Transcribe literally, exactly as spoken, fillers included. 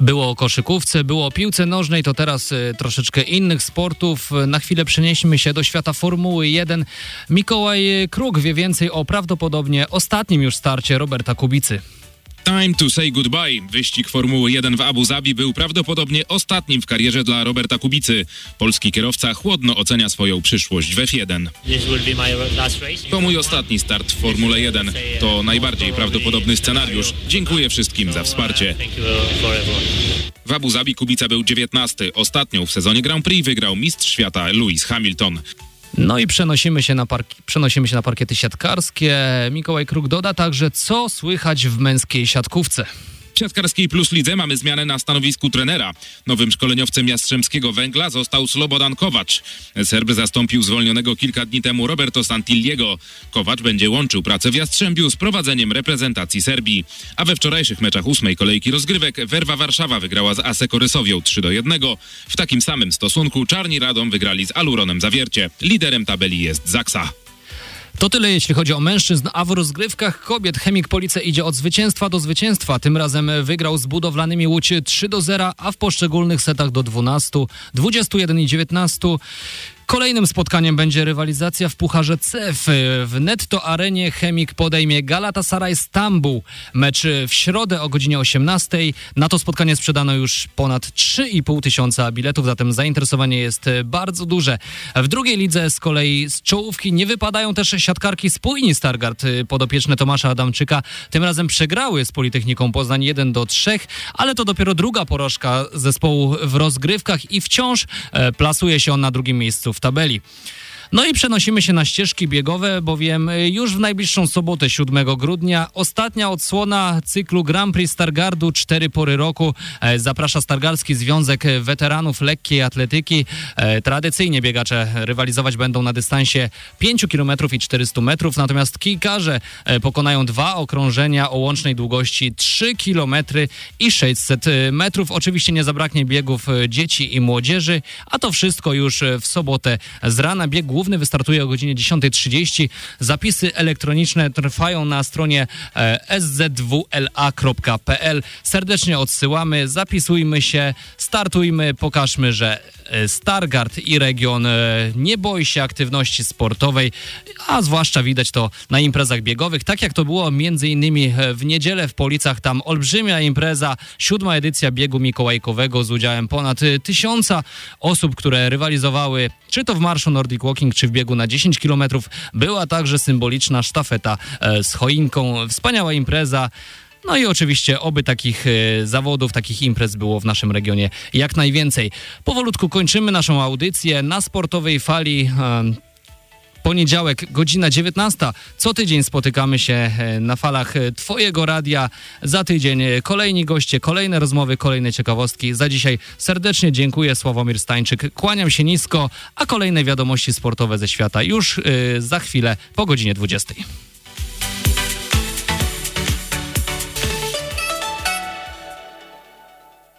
Było o koszykówce, było o piłce nożnej, to teraz y, troszeczkę innych sportów. Na chwilę przenieśmy się do świata Formuły jeden. Mikołaj Kruk wie więcej o prawdopodobnie ostatnim już starcie Roberta Kubicy. Time to say goodbye. Wyścig Formuły jeden w Abu Zabi był prawdopodobnie ostatnim w karierze dla Roberta Kubicy. Polski kierowca chłodno ocenia swoją przyszłość w F jeden. To mój ostatni start w Formule jeden. To najbardziej prawdopodobny scenariusz. Dziękuję wszystkim za wsparcie. W Abu Zabi Kubica był dziewiętnasty. Ostatnią w sezonie Grand Prix wygrał mistrz świata Lewis Hamilton. No i przenosimy się na, park- przenosimy się na parkiety siatkarskie. Mikołaj Kruk doda także, co słychać w męskiej siatkówce. W siatkarskiej Plus Lidze mamy zmianę na stanowisku trenera. Nowym szkoleniowcem Jastrzębskiego Węgla został Slobodan Kovač. Serb zastąpił zwolnionego kilka dni temu Roberto Santilliego. Kovač będzie łączył pracę w Jastrzębiu z prowadzeniem reprezentacji Serbii. A we wczorajszych meczach ósmej kolejki rozgrywek Werwa Warszawa wygrała z A S E Korysowią trzy do jednego. W takim samym stosunku Czarni Radom wygrali z Aluronem Zawiercie. Liderem tabeli jest Zaksa. To tyle, jeśli chodzi o mężczyzn, a w rozgrywkach kobiet Chemik Police idzie od zwycięstwa do zwycięstwa. Tym razem wygrał z Budowlanymi Łódź trzy do zera, a w poszczególnych setach do dwunastu, dwudziestu jeden i dziewiętnastu. Kolejnym spotkaniem będzie rywalizacja w Pucharze C E F. W Netto Arenie Chemik podejmie Galatasaray Stambuł. Mecz w środę o godzinie osiemnastej. Na to spotkanie sprzedano już ponad trzy i pół tysiąca biletów, zatem zainteresowanie jest bardzo duże. W drugiej lidze z kolei z czołówki nie wypadają też siatkarki Spójni Stargard podopieczne Tomasza Adamczyka. Tym razem przegrały z Politechniką Poznań jeden do trzech, ale to dopiero druga porażka zespołu w rozgrywkach i wciąż plasuje się on na drugim miejscu w tabeli. No i przenosimy się na ścieżki biegowe, bowiem już w najbliższą sobotę, siódmego grudnia, ostatnia odsłona cyklu Grand Prix Stargardu Cztery Pory Roku. Zaprasza Stargardzki Związek Weteranów Lekkiej Atletyki. Tradycyjnie biegacze rywalizować będą na dystansie pięć kilometrów i czterysta metrów, natomiast kilkarze pokonają dwa okrążenia o łącznej długości trzy kilometry i sześćset metrów. Oczywiście nie zabraknie biegów dzieci i młodzieży, a to wszystko już w sobotę z rana. Bieg główny wystartuje o godzinie dziesiąta trzydzieści. Zapisy elektroniczne trwają na stronie s z w l a kropka p l. Serdecznie odsyłamy, zapisujmy się, startujmy, pokażmy, że Stargard i region nie boi się aktywności sportowej, a zwłaszcza widać to na imprezach biegowych, tak jak to było między innymi w niedzielę w Policach. Tam olbrzymia impreza, siódma edycja biegu mikołajkowego z udziałem ponad tysiąca osób, które rywalizowały czy to w marszu Nordic Walking, czy w biegu na dziesięć kilometrów. Była także symboliczna sztafeta z choinką. Wspaniała impreza. No i oczywiście oby takich e, zawodów, takich imprez było w naszym regionie jak najwięcej. Powolutku kończymy naszą audycję na Sportowej Fali. E, Poniedziałek, godzina dziewiętnasta. Co tydzień spotykamy się na falach Twojego radia. Za tydzień kolejni goście, kolejne rozmowy, kolejne ciekawostki. Za dzisiaj serdecznie dziękuję. Sławomir Stańczyk. Kłaniam się nisko, a kolejne wiadomości sportowe ze świata już yy, za chwilę po godzinie dwudziestej.